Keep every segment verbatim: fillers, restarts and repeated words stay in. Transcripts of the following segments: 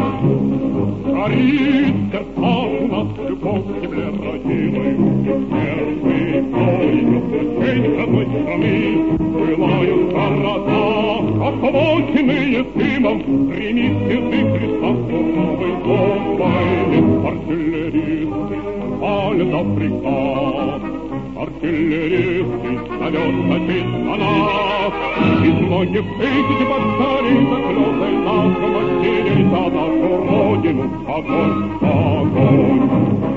Горит сердца у нас любовь к земле родимой, первый бой, день родной страны, пылают города, охваченные дымом, гремит язык Христа суровой бомбой. Артиллеристы палят на приказ, артиллеристы снаряд летит на нас. Из многих тысяч батарей за слезой наших матерей за нашу родину огонь, огонь.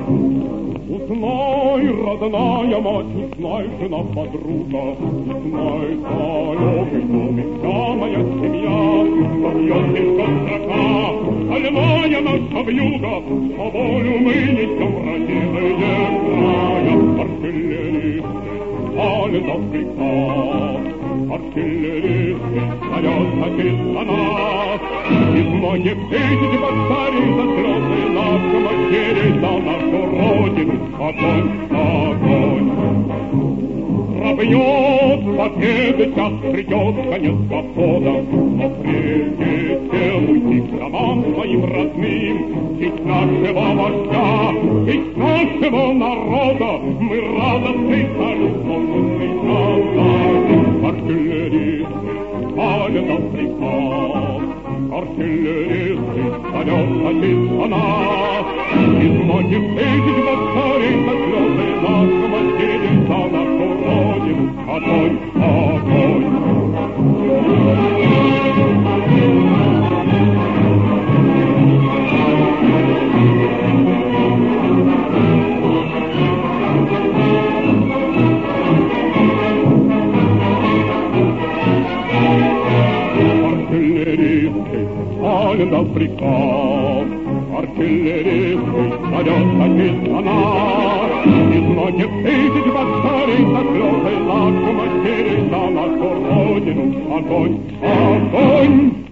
Узнай, родная мать, узнай, жена, подруга, узнай, далекий домик, вся моя семья, бьет тяжко строка, стальная наша вьюга, по волю мы несем родимые края. Артиллеристы палят на приказ, артиллеристы снаряд летит на нас. Из многих тысяч батарей за слезы наших матерей за нашу родину огонь, огонь. Пробьет победы, час придет конец похода, но прежде чем уйти к домам своим родным, ведь нашего вождя, ведь нашего народа мы радостный салют должны сказать. Артиллеристы палят на приказ, артиллеристы снаряд летит на нас. Из многих тысяч батарей за слезы наших матерей за нашу родину огонь, огонь. Артиллеристы палят на приказ, артиллеристы снаряд летит на нас. Из многих тысяч батарей за слезы наших матерей за нашу родину огонь, огонь.